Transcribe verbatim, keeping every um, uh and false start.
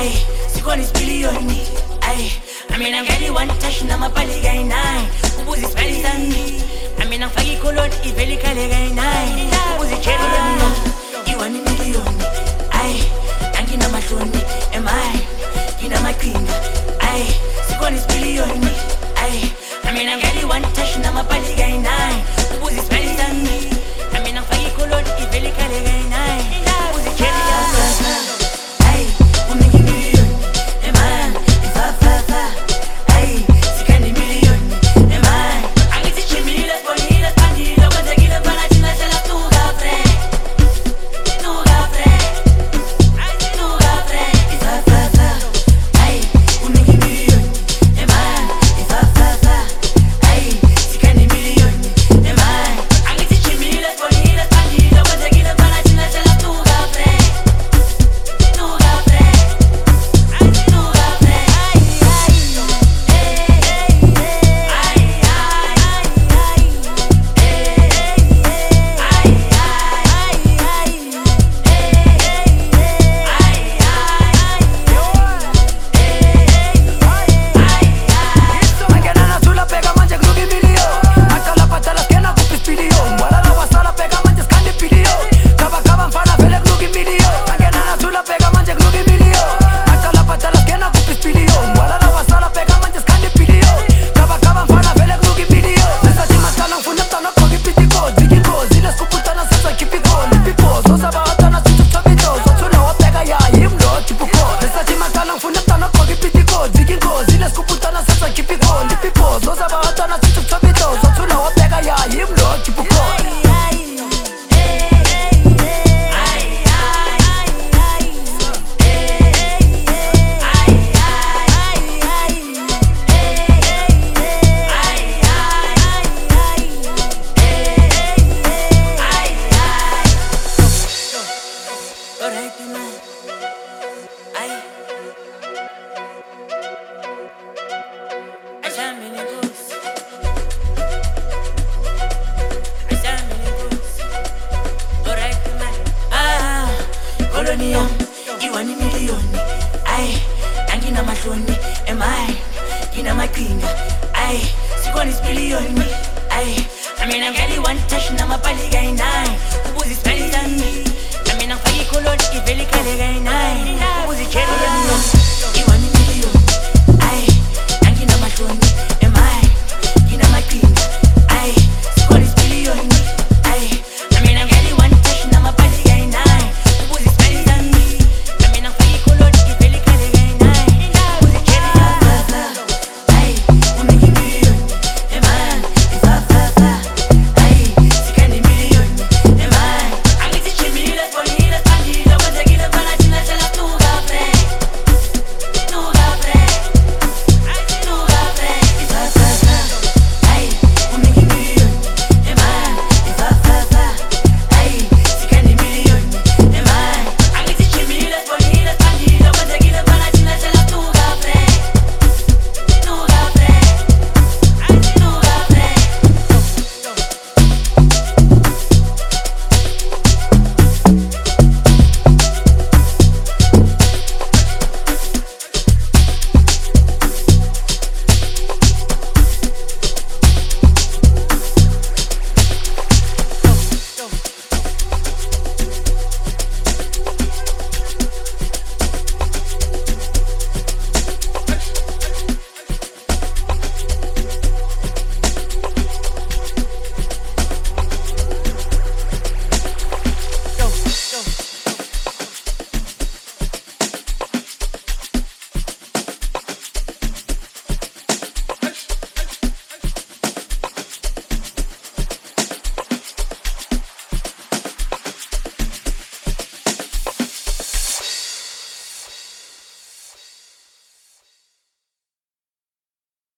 Ay, sikhona isipiliyoni. Ay, I mean I'm getting one touch na mapali kay nine. Ubuzi spelling sani. I mean I'm fagi kolon iveli kale kay nine. Ubuzi cherry yami. Iwani miliyoni. Ay, angina mahloni. Am I? Gina makinga. Ay, sikhona isipiliyoni. Ay, I mean I'm getting one touch na mapali kay nine. Ubuzi spelling sani. I mean I'm fagi kolon iveli kale kay nine. Ubuzi cherry yami. Iwani miliyoni. Ay, angina mahloni. Am I? Gina makinga. Ay, sikhona isipiliyoni.